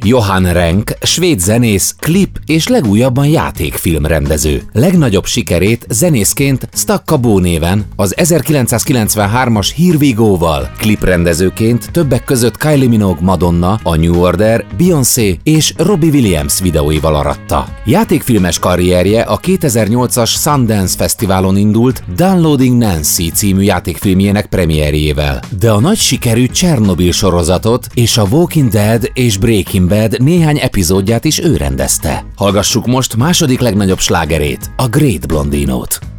Johan Renck, svéd zenész, klip és legújabban játékfilmrendező. Legnagyobb sikerét zenészként Stakka Bo néven, az 1993-as Here We Go-val, kliprendezőként többek között Kylie Minogue, Madonna, a New Order, Beyoncé és Robbie Williams videóival aratta. Játékfilmes karrierje a 2008-as Sundance Fesztiválon indult Downloading Nancy című játékfilmjének premierjével, de a nagy sikerű Csernobil sorozatot és a Walking Dead és Breaking Bad néhány epizódját is ő rendezte. Hallgassuk most második legnagyobb slágerét, a Great Blondinót.